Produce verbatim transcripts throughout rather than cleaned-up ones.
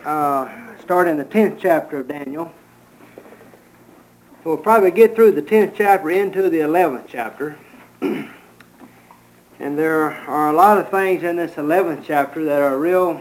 uh, start in the tenth chapter of Daniel. We'll probably get through the tenth chapter into the eleventh chapter. And there are a lot of things in this eleventh chapter that are real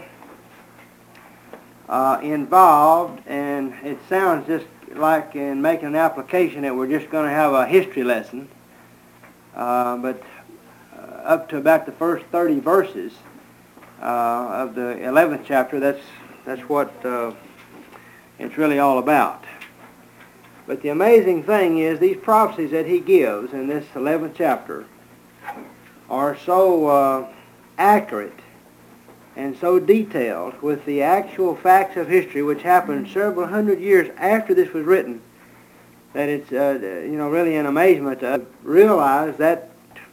uh, involved, and it sounds just like in making an application that we're just going to have a history lesson. Uh, but uh, up to about the first thirty verses uh, of the eleventh chapter, that's that's what uh, it's really all about. But the amazing thing is these prophecies that he gives in this eleventh chapter are so uh, accurate and so detailed with the actual facts of history, which happened several hundred years after this was written, that it's uh, you know really an amazement to realize that.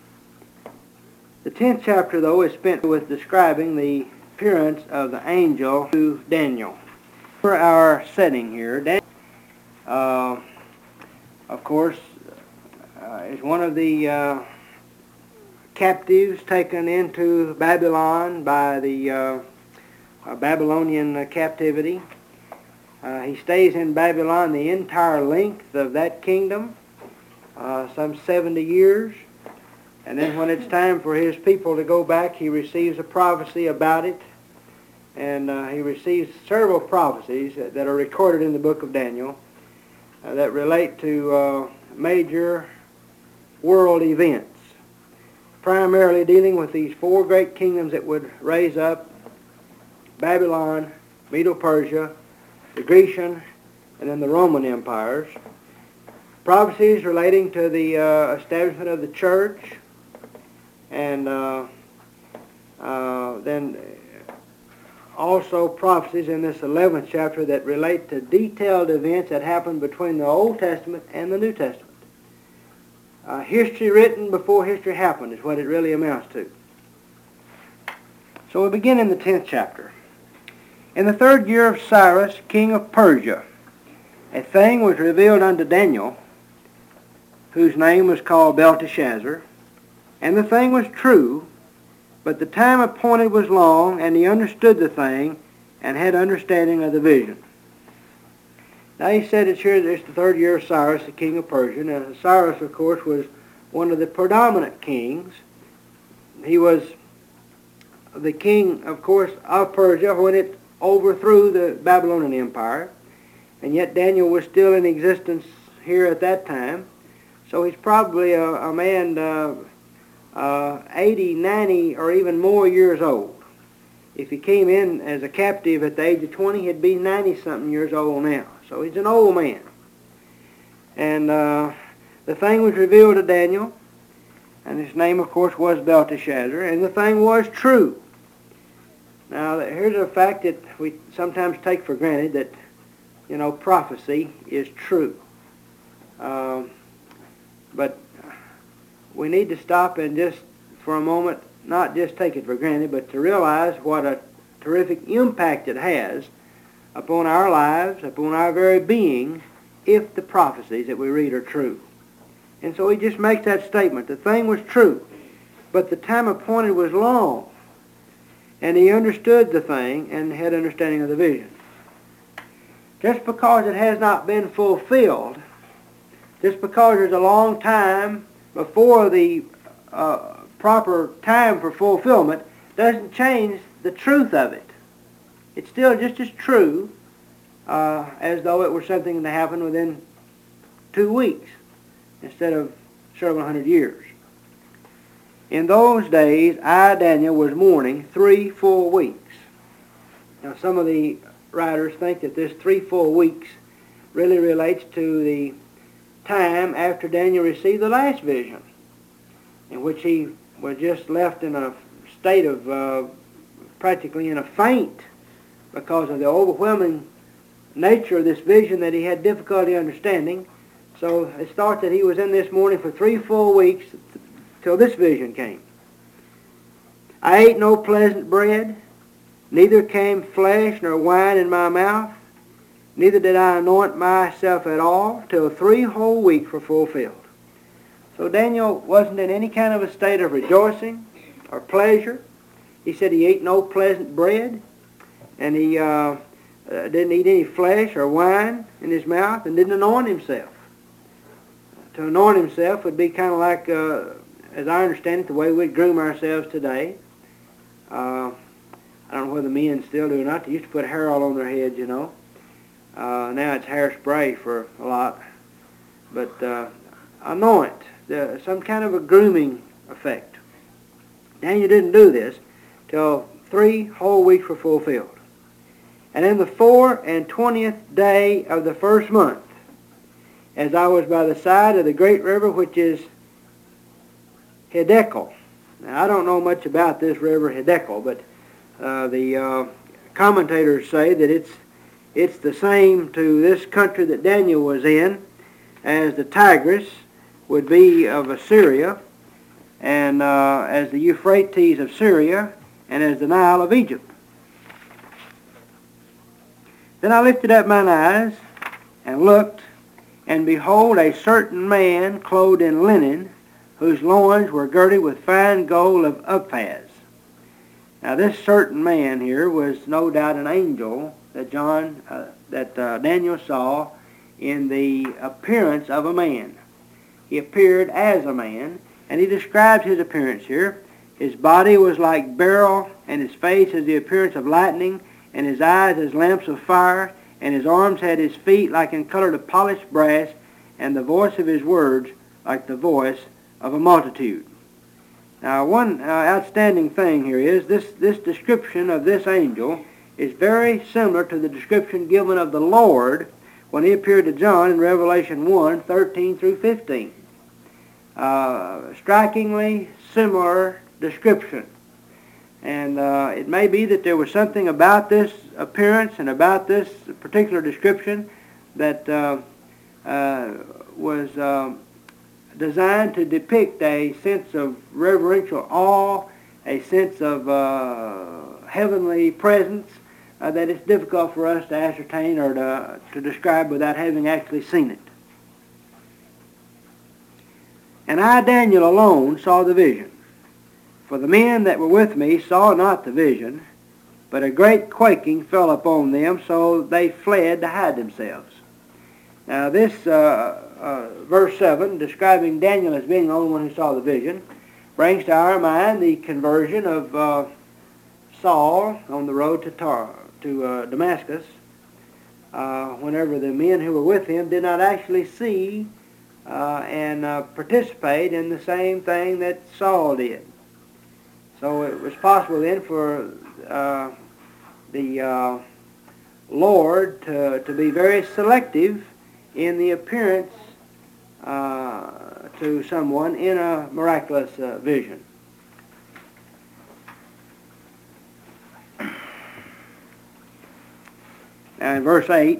The tenth chapter, though, is spent with describing the appearance of the angel to Daniel. For our setting here, Daniel, uh, of course, uh, is one of the uh, captives taken into Babylon by the uh, uh, Babylonian uh, captivity. Uh, he stays in Babylon the entire length of that kingdom, uh, some seventy years. And then when it's time for his people to go back, he receives a prophecy about it. And uh, he receives several prophecies that, that are recorded in the book of Daniel uh, that relate to uh, major world events, primarily dealing with these four great kingdoms that would raise up: Babylon, Medo-Persia, the Grecian, and then the Roman empires. Prophecies relating to the uh, establishment of the church, and uh, uh, then also prophecies in this eleventh chapter that relate to detailed events that happened between the Old Testament and the New Testament. Uh, history written before history happened is what it really amounts to. So we begin in the tenth chapter. In the third year of Cyrus, king of Persia, a thing was revealed unto Daniel, whose name was called Belteshazzar. And the thing was true, but the time appointed was long, and he understood the thing, and had understanding of the vision. Now he said it's here, it's the third year of Cyrus, the king of Persia. Now Cyrus, of course, was one of the predominant kings. He was the king, of course, of Persia when it overthrew the Babylonian Empire, and yet Daniel was still in existence here at that time. So he's probably a, a man uh, uh, eighty, ninety, or even more years old. If he came in as a captive at the age of twenty, he'd be ninety-something years old now. So he's an old man. And uh, the thing was revealed to Daniel, and his name, of course, was Belteshazzar, and the thing was true. Now, here's a fact that we sometimes take for granted, that, you know, prophecy is true. Um, But we need to stop and just, for a moment, not just take it for granted, but to realize what a terrific impact it has upon our lives, upon our very being, if the prophecies that we read are true. And so he just makes that statement. The thing was true, but the time appointed was long, and he understood the thing and had understanding of the vision. Just because it has not been fulfilled, just because there's a long time before the uh, proper time for fulfillment, doesn't change the truth of it. It's still just as true uh, as though it were something that happened within two weeks instead of several hundred years. In those days, I, Daniel, was mourning three full weeks. Now, some of the writers think that this three full weeks really relates to the time after Daniel received the last vision, in which he was just left in a state of uh, practically in a faint because of the overwhelming nature of this vision that he had difficulty understanding. So it's thought that he was in this mourning for three full weeks till this vision came. I ate no pleasant bread, neither came flesh nor wine in my mouth, neither did I anoint myself at all, till three whole weeks were fulfilled. So Daniel wasn't in any kind of a state of rejoicing or pleasure. He said he ate no pleasant bread, and he uh, uh, didn't eat any flesh or wine in his mouth, and didn't anoint himself. To anoint himself would be kind of like, uh, as I understand it, the way we groom ourselves today. Uh, I don't know whether men still do or not. They used to put hair all on their heads, you know. Uh, now it's hairspray for a lot. But uh, anoint, the, some kind of a grooming effect. Daniel didn't do this till three whole weeks were fulfilled. And in the four and twentieth day of the first month, as I was by the side of the great river which is Hiddekel. Now I don't know much about this river Hiddekel, but uh, the uh, commentators say that it's it's the same to this country that Daniel was in as the Tigris would be of Assyria, and uh, as the Euphrates of Syria, and as the Nile of Egypt. Then I lifted up mine eyes and looked, and behold, a certain man clothed in linen, whose loins were girded with fine gold of Uphaz. Now this certain man here was no doubt an angel that John, uh, that uh, Daniel saw in the appearance of a man. He appeared as a man, and he describes his appearance here. His body was like beryl, and his face as the appearance of lightning, and his eyes as lamps of fire, and his arms had his feet like in color of polished brass, and the voice of his words like the voice of a multitude. Now, one uh, outstanding thing here is this, this description of this angel is very similar to the description given of the Lord when he appeared to John in Revelation one, thirteen through fifteen. Uh, strikingly similar description. And uh, it may be that there was something about this appearance and about this particular description that uh, uh, was uh, designed to depict a sense of reverential awe, a sense of uh, heavenly presence uh, that it's difficult for us to ascertain or to, to describe without having actually seen it. And I, Daniel, alone saw the vision. For the men that were with me saw not the vision, but a great quaking fell upon them, so they fled to hide themselves. Now this uh, uh, verse seven, describing Daniel as being the only one who saw the vision, brings to our mind the conversion of uh, Saul on the road to Tar to uh, Damascus, uh, whenever the men who were with him did not actually see uh, and uh, participate in the same thing that Saul did. So it was possible then for uh, the uh, Lord to, to be very selective in the appearance uh, to someone in a miraculous uh, vision. Now in verse eight,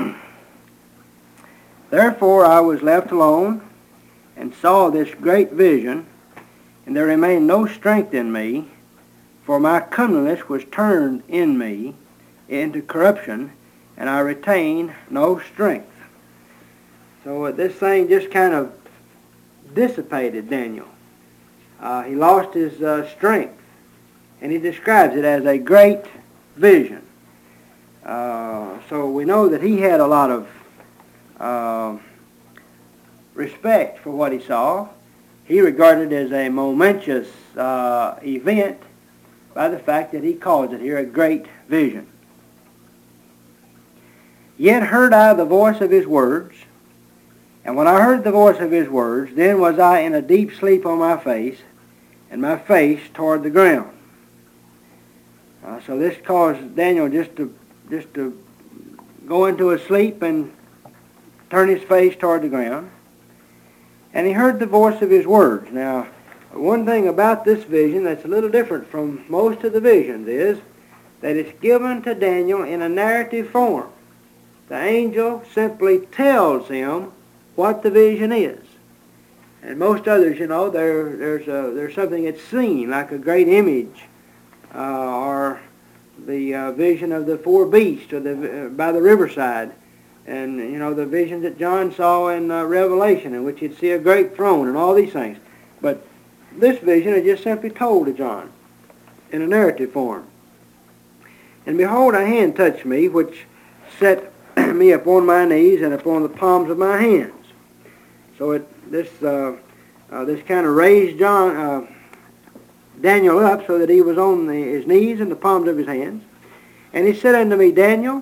therefore I was left alone and saw this great vision, and there remained no strength in me, for my comeliness was turned in me into corruption, and I retained no strength. So uh, this thing just kind of dissipated Daniel. Uh, he lost his uh, strength, and he describes it as a great vision. Uh, so we know that he had a lot of uh, respect for what he saw. He regarded it as a momentous uh, event by the fact that he calls it here a great vision. Yet heard I the voice of his words, and when I heard the voice of his words, then was I in a deep sleep on my face, and my face toward the ground. Uh, so this caused Daniel just to just to go into a sleep and turn his face toward the ground. And he heard the voice of his words. Now, one thing about this vision that's a little different from most of the visions is that it's given to Daniel in a narrative form. The angel simply tells him what the vision is. And most others, you know, there, there's, a, there's something that's seen, like a great image, uh, or the uh, vision of the four beasts or the, uh, by the riverside. And, you know, the visions that John saw in uh, Revelation, in which he'd see a great throne and all these things. But this vision is just simply told to John in a narrative form. And behold, a hand touched me, which set me upon my knees and upon the palms of my hands. So it, this uh, uh, this kind of raised John uh, Daniel up so that he was on the, his knees and the palms of his hands. And he said unto me, Daniel,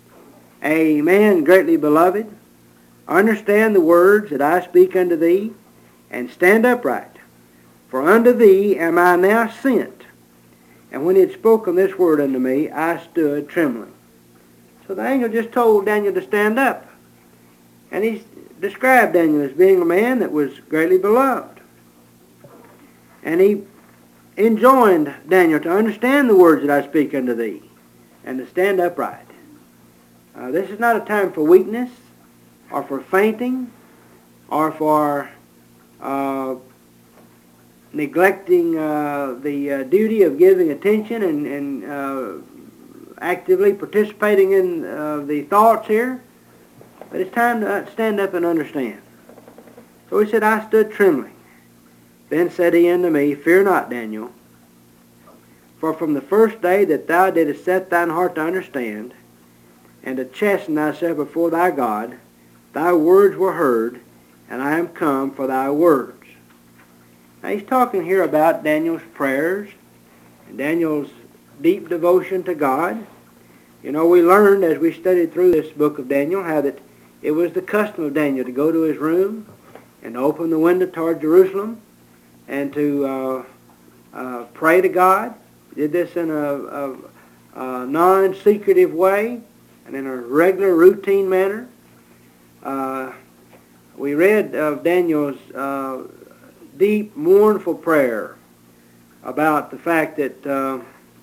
a man greatly beloved, understand the words that I speak unto thee, and stand upright. For unto thee am I now sent. And when he had spoken this word unto me, I stood trembling. So the angel just told Daniel to stand up. And he described Daniel as being a man that was greatly beloved. And he enjoined Daniel to understand the words that I speak unto thee, and to stand upright. Uh, this is not a time for weakness, or for fainting, or for uh, neglecting uh, the uh, duty of giving attention and, and uh, actively participating in uh, the thoughts here. But it's time to stand up and understand. So he said, I stood trembling. Then said he unto me, Fear not, Daniel, for from the first day that thou didst set thine heart to understand, and to chasten thyself before thy God, thy words were heard, and I am come for thy words. Now he's talking here about Daniel's prayers, and Daniel's deep devotion to God. You know, we learned as we studied through this book of Daniel how that it was the custom of Daniel to go to his room and open the window toward Jerusalem and to uh, uh, pray to God. He did this in a, a, a non-secretive way and in a regular, routine manner. Uh, we read of Daniel's uh, deep, mournful prayer about the fact that uh,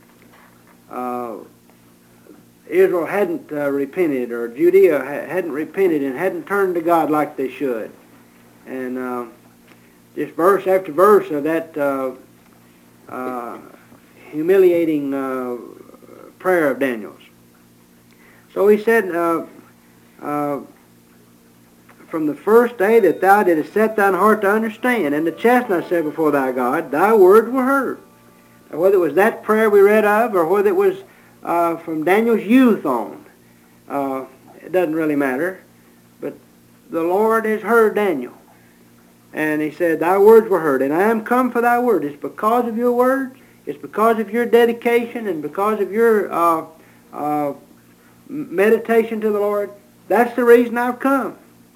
uh, Israel hadn't uh, repented, or Judea ha- hadn't repented and hadn't turned to God like they should. And uh, just verse after verse of that uh, uh, humiliating uh, prayer of Daniel's. So he said, uh, uh, from the first day that thou didst set thine heart to understand, and to chasten thyself before thy God, thy words were heard. Now, whether it was that prayer we read of, or whether it was uh, from Daniel's youth on, uh, it doesn't really matter. But the Lord has heard Daniel. And he said, thy words were heard, and I am come for thy word. It's because of your words, it's because of your dedication, and because of your uh, uh, meditation to the Lord. That's the reason I've come.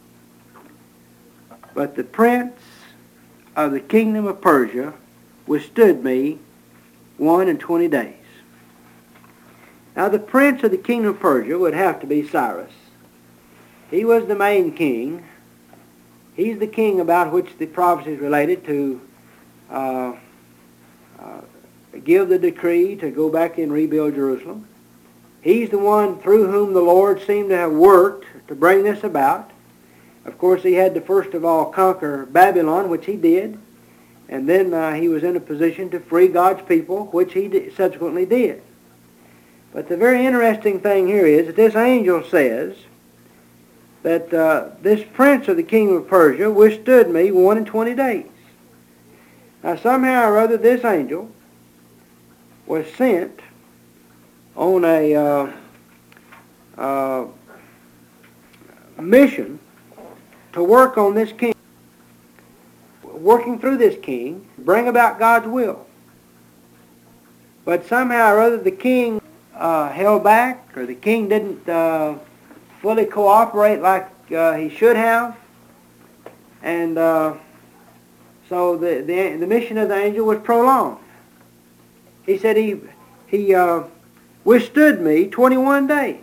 But the prince of the kingdom of Persia withstood me one and twenty days. Now the prince of the kingdom of Persia would have to be Cyrus. He was the main king. He's the king about which the prophecy is related to uh, uh, give the decree to go back and rebuild Jerusalem. He's the one through whom the Lord seemed to have worked to bring this about. Of course, he had to first of all conquer Babylon, which he did, and then uh, he was in a position to free God's people, which he did, subsequently did. But the very interesting thing here is that this angel says that uh, this prince of the kingdom of Persia withstood me one and twenty days. Now, somehow or other, this angel was sent on a uh, uh, mission to work on this king, working through this king, bring about God's will. But somehow or other the king uh, held back, or the king didn't uh, fully cooperate like uh, he should have. And uh, so the, the the mission of the angel was prolonged. He said he, he uh, withstood me twenty-one days.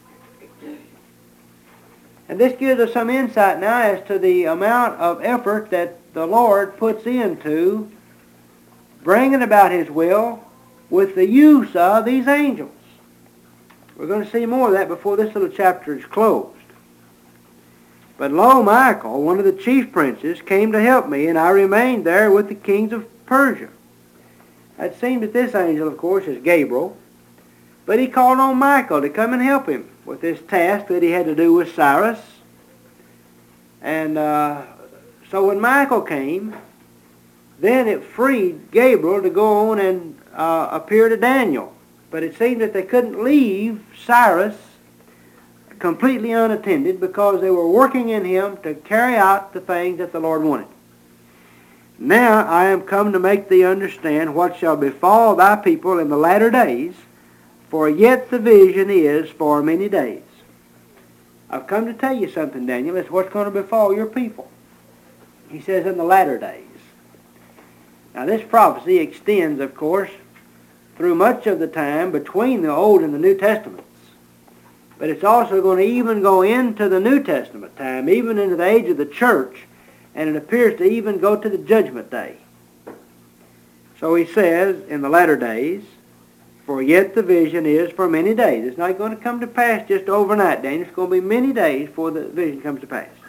And this gives us some insight now as to the amount of effort that the Lord puts into bringing about His will with the use of these angels. We're going to see more of that before this little chapter is closed. But lo, Michael, one of the chief princes, came to help me, and I remained there with the kings of Persia. It seems that this angel, of course, is Gabriel, but he called on Michael to come and help him with this task that he had to do with Cyrus. And uh, so when Michael came, then it freed Gabriel to go on and uh, appear to Daniel. But it seemed that they couldn't leave Cyrus completely unattended because they were working in him to carry out the things that the Lord wanted. Now I am come to make thee understand what shall befall thy people in the latter days, for yet the vision is for many days. I've come to tell you something, Daniel. It's what's going to befall your people. He says in the latter days. Now this prophecy extends, of course, through much of the time between the Old and the New Testaments. But it's also going to even go into the New Testament time, even into the age of the church, and it appears to even go to the judgment day. So he says, in the latter days, for yet the vision is for many days. It's not going to come to pass just overnight, Daniel. It's going to be many days before the vision comes to pass.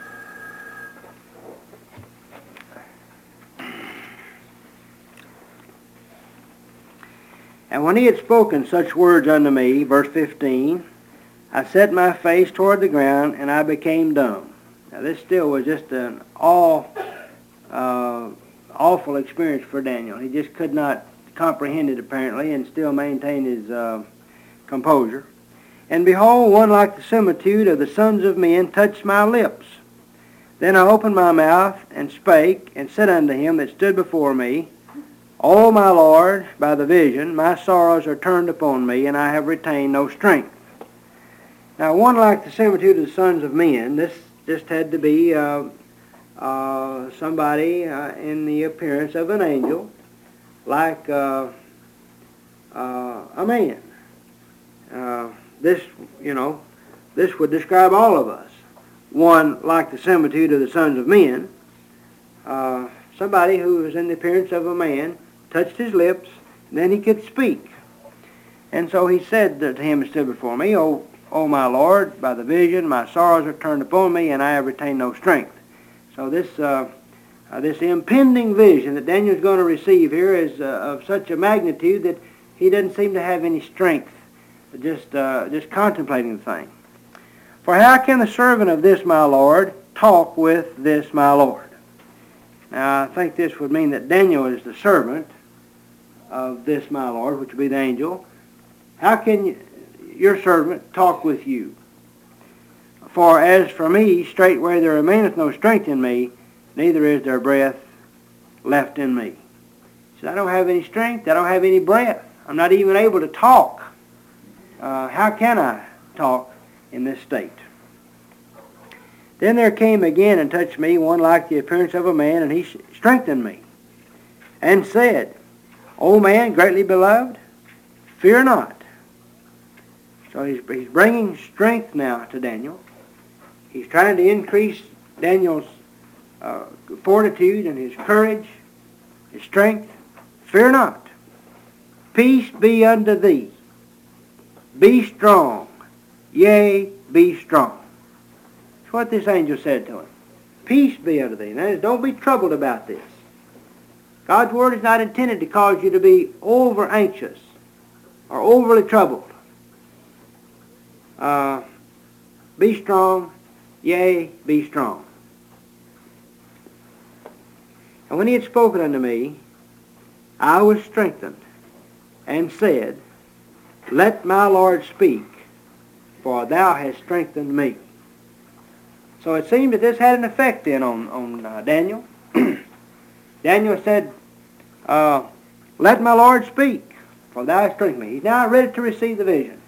And when he had spoken such words unto me, verse fifteen, I set my face toward the ground, and I became dumb. Now this still was just an all, uh, awful experience for Daniel. He just could not comprehend it apparently, and still maintain his uh, composure. And behold, one like the similitude of the sons of men touched my lips. Then I opened my mouth, and spake, and said unto him that stood before me, O my Lord, by the vision, my sorrows are turned upon me, and I have retained no strength. Now, one like the similitude of the sons of men, this just had to be uh, uh, somebody uh, in the appearance of an angel, like uh, uh, a man. Uh, this, you know, this would describe all of us. One like the similitude of the sons of men, uh, somebody who was in the appearance of a man, touched his lips, and then he could speak. And so he said to him that stood before me, O, o my Lord, by the vision my sorrows are turned upon me, and I have retained no strength. So this uh, uh, this impending vision that Daniel's going to receive here is uh, of such a magnitude that he doesn't seem to have any strength, just uh, just contemplating the thing. For how can the servant of this my Lord talk with this my Lord? Now I think this would mean that Daniel is the servant of this my Lord, which would be the angel. How can you, your servant talk with you? For as for me, straightway there remaineth no strength in me, neither is there breath left in me. He said, I don't have any strength, I don't have any breath. I'm not even able to talk. Uh, how can I talk in this state? Then there came again and touched me one like the appearance of a man, and he strengthened me, and said, O man, greatly beloved, fear not. So he's, he's bringing strength now to Daniel. He's trying to increase Daniel's uh, fortitude and his courage, his strength. Fear not. Peace be unto thee. Be strong. Yea, be strong. That's what this angel said to him. Peace be unto thee. That is, don't be troubled about this. God's word is not intended to cause you to be over anxious or overly troubled. Uh, be strong, yea, be strong. And when he had spoken unto me, I was strengthened, and said, Let my Lord speak, for thou hast strengthened me. So it seemed that this had an effect then on, on uh, Daniel. Daniel said, uh, Let my Lord speak, for thou hast strengthened me. He's now ready to receive the vision.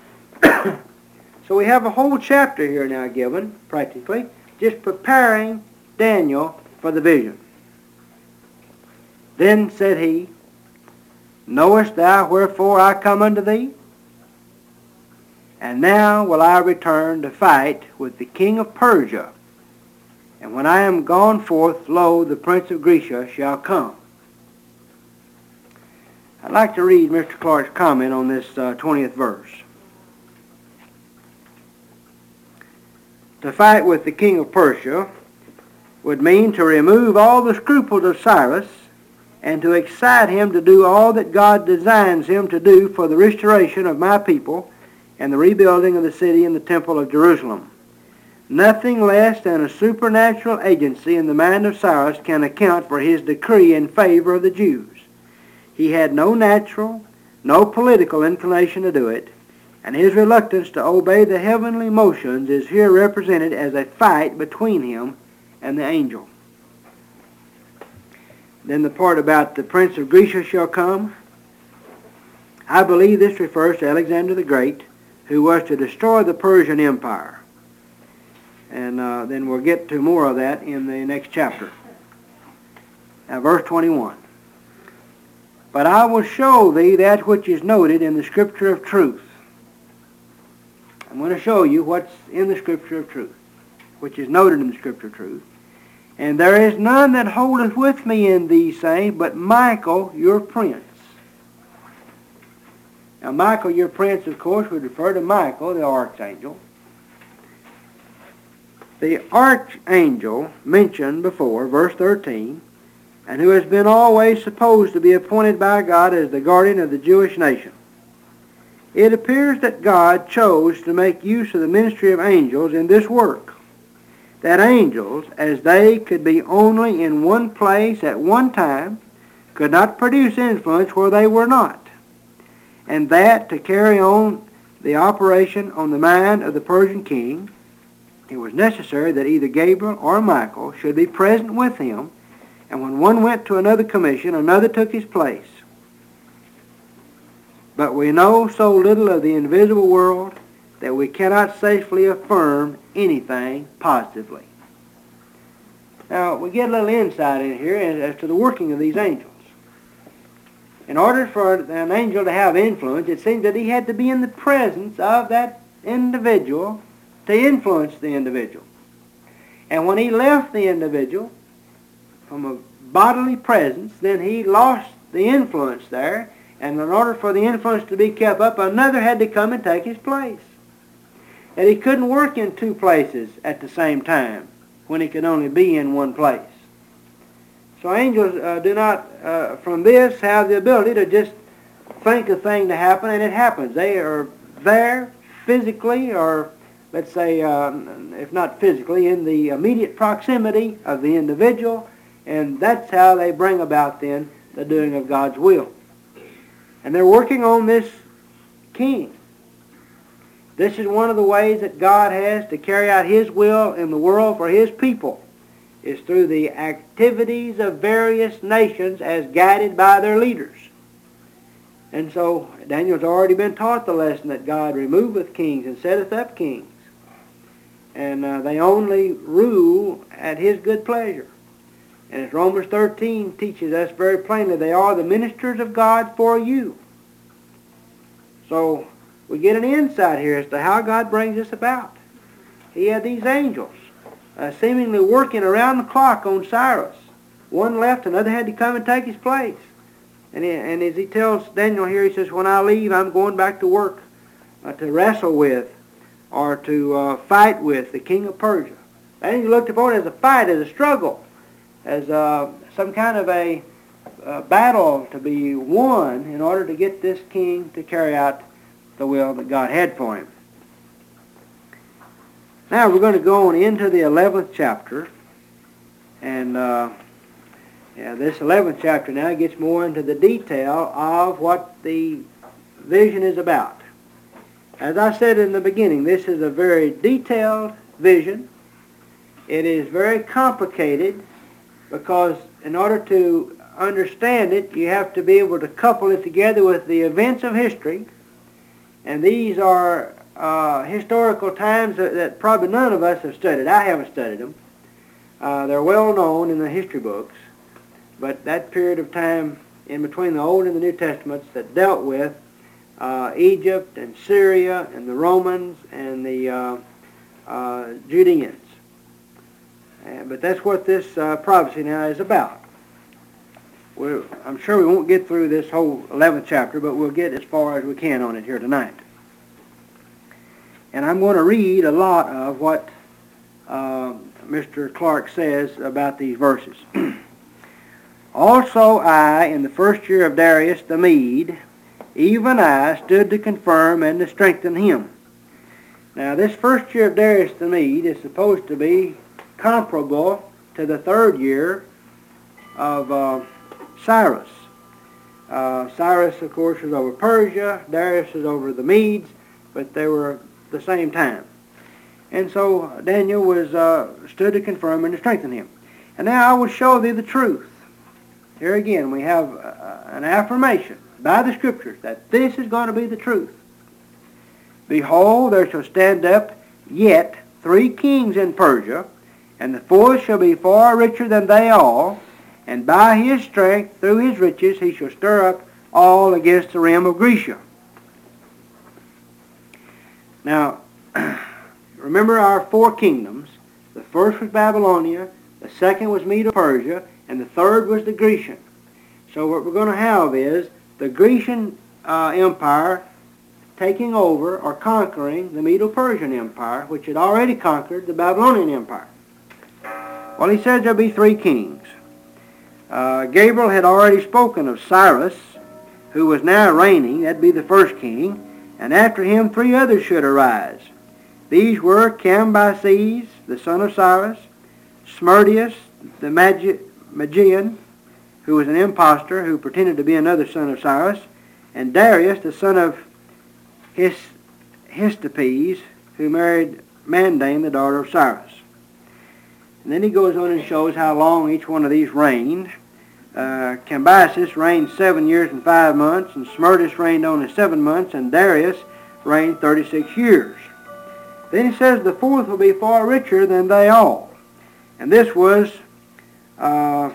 So we have a whole chapter here now given, practically, just preparing Daniel for the vision. Then said he, Knowest thou wherefore I come unto thee? And now will I return to fight with the king of Persia. And when I am gone forth, lo, the prince of Grecia shall come. I'd like to read Mister Clark's comment on this uh, twentieth verse. To fight with the king of Persia would mean to remove all the scruples of Cyrus and to excite him to do all that God designs him to do for the restoration of my people and the rebuilding of the city and the temple of Jerusalem. Nothing less than a supernatural agency in the mind of Cyrus can account for his decree in favor of the Jews. He had no natural, no political inclination to do it. And his reluctance to obey the heavenly motions is here represented as a fight between him and the angel. Then the part about the prince of Grecia shall come. I believe this refers to Alexander the Great, who was to destroy the Persian Empire. And uh, then we'll get to more of that in the next chapter. Now, verse twenty-one. But I will show thee that which is noted in the Scripture of truth. I'm going to show you what's in the Scripture of truth, which is noted in the Scripture of truth. And there is none that holdeth with me in these sayings, but Michael your prince. Now, Michael your prince, of course, would refer to Michael, the archangel. The archangel mentioned before, verse thirteen, and who has been always supposed to be appointed by God as the guardian of the Jewish nation. It appears that God chose to make use of the ministry of angels in this work. That angels, as they could be only in one place at one time, could not produce influence where they were not. And that to carry on the operation on the mind of the Persian king, it was necessary that either Gabriel or Michael should be present with him, and when one went to another commission, another took his place. But we know so little of the invisible world that we cannot safely affirm anything positively. Now, we get a little insight in here as to the working of these angels. In order for an angel to have influence, it seems that he had to be in the presence of that individual to influence the individual. And when he left the individual from a bodily presence, then he lost the influence there, and in order for the influence to be kept up, another had to come and take his place. And he couldn't work in two places at the same time when he could only be in one place. So angels uh, do not, uh, from this, have the ability to just think a thing to happen and it happens. They are there physically, or let's say, um, if not physically, in the immediate proximity of the individual, and that's how they bring about then the doing of God's will. And they're working on this king. This is one of the ways that God has to carry out his will in the world for his people, is through the activities of various nations as guided by their leaders. And so Daniel's already been taught the lesson that God removeth kings and setteth up kings. And uh, they only rule at his good pleasure. And as Romans thirteen teaches us very plainly, they are the ministers of God for you. So we get an insight here as to how God brings this about. He had these angels uh, seemingly working around the clock on Cyrus. One left, another had to come and take his place. And, he, and as he tells Daniel here, he says, when I leave, I'm going back to work uh, to wrestle with or to uh, fight with the king of Persia. And he looked upon it as a fight, as a struggle, as uh, some kind of a uh, battle to be won in order to get this king to carry out the will that God had for him. Now we're going to go on into the eleventh chapter, and uh, yeah, this eleventh chapter now gets more into the detail of what the vision is about. As I said in the beginning, this is a very detailed vision. It is very complicated because in order to understand it, you have to be able to couple it together with the events of history. And these are uh, historical times that, that probably none of us have studied. I haven't studied them. Uh, they're well known in the history books. But that period of time in between the Old and the New Testaments that dealt with uh, Egypt and Syria and the Romans and the uh, uh, Judeans. Uh, but that's what this uh, prophecy now is about. We're, I'm sure we won't get through this whole eleventh chapter, but we'll get as far as we can on it here tonight. And I'm going to read a lot of what uh, Mister Clark says about these verses. Also I, in the first year of Darius the Mede, even I stood to confirm and to strengthen him. Now this first year of Darius the Mede is supposed to be comparable to the third year of uh, Cyrus. Uh, Cyrus, of course, is over Persia. Darius is over the Medes. but they were the same time. And so Daniel was uh, stood to confirm and to strengthen him. And now I will show thee the truth. Here again we have uh, an affirmation by the Scriptures that this is going to be the truth. Behold, there shall stand up yet three kings in Persia, and the fourth shall be far richer than they all, and by his strength, through his riches, he shall stir up all against the realm of Grecia. Now, remember our four kingdoms. The first was Babylonia, the second was Medo-Persia, and the third was the Grecian. So what we're going to have is the Grecian uh, Empire taking over or conquering the Medo-Persian Empire, which had already conquered the Babylonian Empire. Well, he says there'll be three kings. Uh, Gabriel had already spoken of Cyrus, who was now reigning. That'd be the first king. And after him, three others should arise. These were Cambyses, the son of Cyrus, Smerdius, the Magi- Magian, who was an impostor who pretended to be another son of Cyrus, and Darius, the son of His, Histopes, who married Mandane, the daughter of Cyrus. And then he goes on and shows how long each one of these reigned. Uh, Cambyses reigned seven years and five months, and Smerdius reigned only seven months, and Darius reigned thirty-six years. Then he says the fourth will be far richer than they all. And this was uh,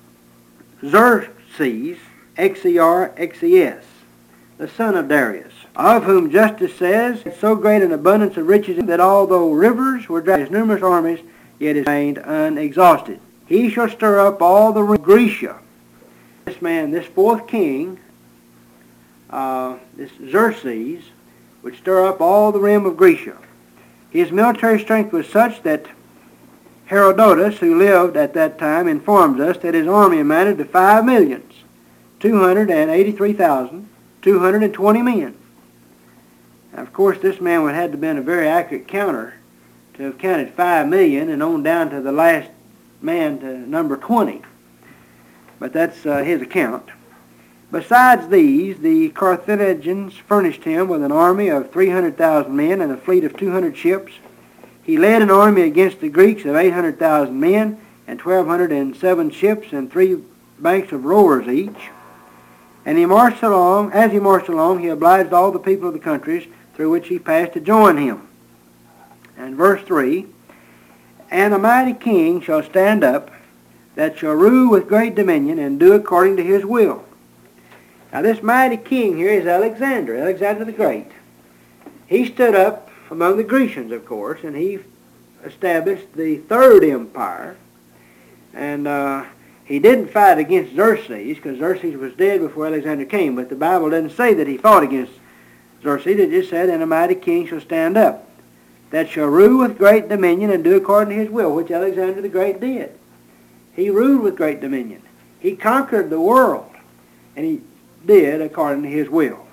Xerxes, X E R X E S, the son of Darius, of whom justice says, so great an abundance of riches that although rivers were dragged, his numerous armies, yet is remained unexhausted. He shall stir up all the Grecia. This man, this fourth king, uh, this Xerxes, would stir up all the realm of Grecia. His military strength was such that Herodotus, who lived at that time, informs us that his army amounted to five millions, two hundred eighty-three thousand, two hundred twenty men. Now, of course, this man would have had to have been a very accurate counter to have counted five million and on down to the last man to number twenty. But that's uh, his account. Besides these, the Carthaginians furnished him with an army of three hundred thousand men and a fleet of two hundred ships. He led an army against the Greeks of eight hundred thousand men and twelve hundred seven ships and three banks of rowers each. And he marched along, as he marched along, he obliged all the people of the countries through which he passed to join him. And verse three, and a mighty king shall stand up, that shall rule with great dominion, and do according to his will. Now this mighty king here is Alexander, Alexander the Great. He stood up among the Grecians, of course, and he established the third empire. And uh, he didn't fight against Xerxes, because Xerxes was dead before Alexander came, but the Bible doesn't say that he fought against Xerxes. It just said, and a mighty king shall stand up, that shall rule with great dominion and do according to his will, which Alexander the Great did. He ruled with great dominion. He conquered the world, and he did according to his will.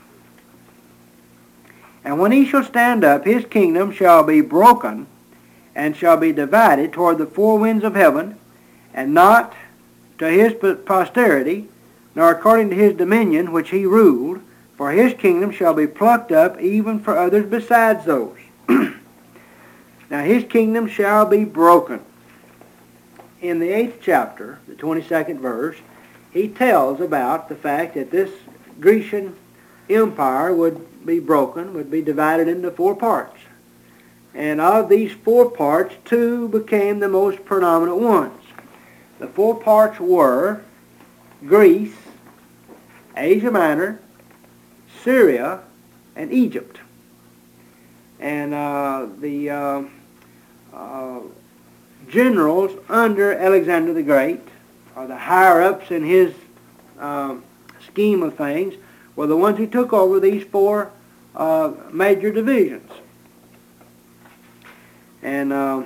And when he shall stand up, his kingdom shall be broken, and shall be divided toward the four winds of heaven, and not to his posterity, nor according to his dominion which he ruled, for his kingdom shall be plucked up even for others besides those. Now his kingdom shall be broken. In the eighth chapter, the twenty-second verse, he tells about the fact that this Grecian empire would be broken, would be divided into four parts. And of these four parts, two became the most predominant ones. The four parts were Greece, Asia Minor, Syria, and Egypt. And uh, the uh, uh, generals under Alexander the Great, or the higher-ups in his uh, scheme of things, were the ones who took over these four uh, major divisions. And uh,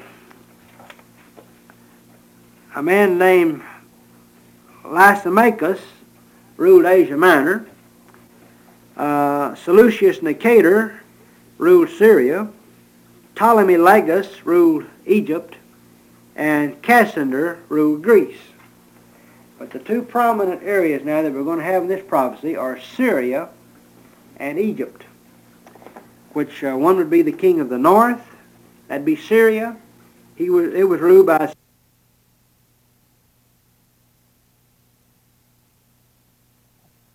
a man named Lysimachus ruled Asia Minor. Uh, Seleucus Nicator ruled Syria. Ptolemy Lagus ruled Egypt. And Cassander ruled Greece. But the two prominent areas now that we're going to have in this prophecy are Syria and Egypt. which uh, one would be the king of the north. That'd be Syria. He was, it was ruled by